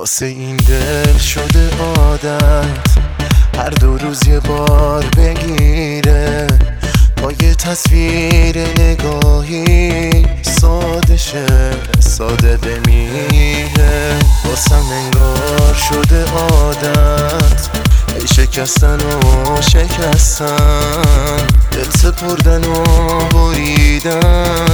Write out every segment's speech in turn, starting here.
واسه این دل شده عادت هر 2 روز یه بار بگیره، با یه تصویر نگاهی ساده شه ساده بمیره. واسم انگار شده عادت ای شکستن و شکستن، دل سپردن و بریدن،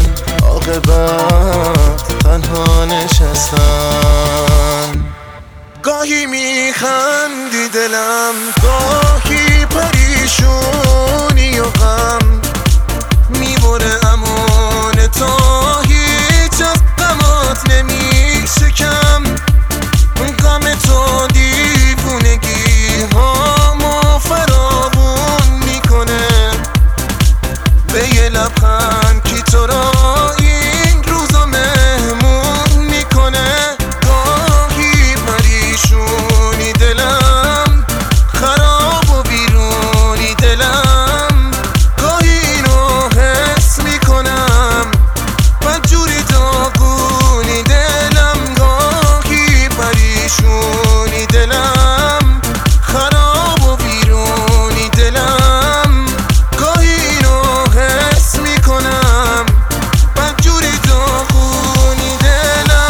عاقبت تنها نشستن. گاهی میخندی دلم، گاهی پریشونی و غم میبره امان تا هیچ از غمات نمیشه کم. غم تو دیوونگی هامو فراوون میکنه، به یه لبخند کی تو را این روزا مهمون میکنه. گاهی پریشونی دلم، خراب و بیرونی دلم، گاهی اینو حس میکنم بدجوری داغونی دلم. گاهی پریشونی دلم، خراب و بیرونی دلم، گاهی اینو حس میکنم بدجوری داغونی دلم.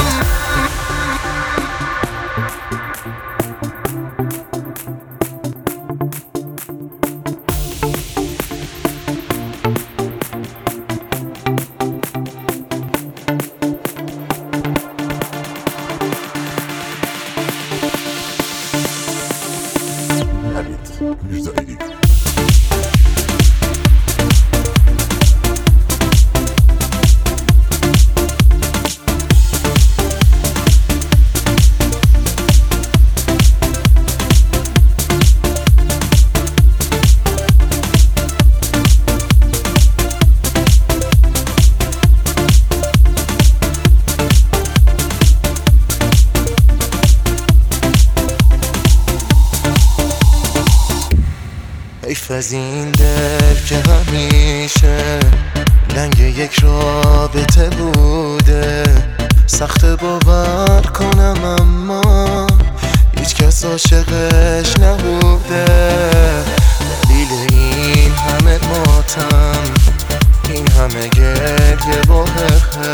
حمید میرزایی. حیف از این دل که همیشه لنگ یک رابطه بوده، سخت باور کنم اما هیچ کس عاشقش نبوده. دلیل این همه ماتم، این همه گریه با حق